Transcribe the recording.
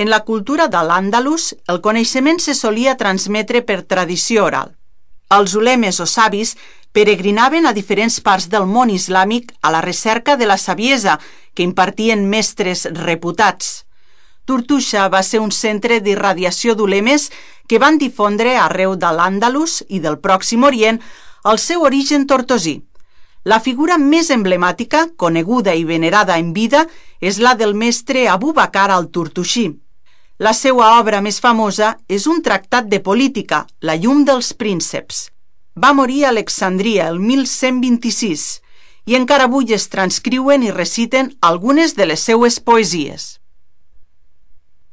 En la cultura de l'Àndalus, el coneixement se solia transmetre per tradició oral. Els ulemes o savis peregrinaven a diferents parts del món islàmic a la recerca de la saviesa que impartien mestres reputats. Tortosa va ser un centre d'irradiació d'ulemes que van difondre arreu de l'Àndalus i del Pròxim Orient el seu origen tortosí. La figura més emblemàtica, coneguda i venerada en vida, és la del mestre Abu Bakr al-Tortoixí. La seva obra més famosa és un tractat de política, La llum dels prínceps. Va morir a Alexandria el 1126 i encara avui es transcriuen i reciten algunes de les seues poesies.